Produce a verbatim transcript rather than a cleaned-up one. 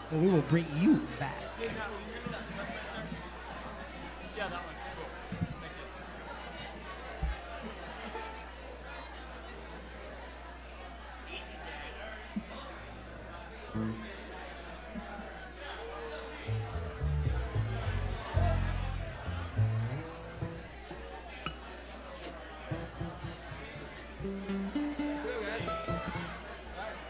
and we will bring you back. Yeah, that one. Cool. Thank you.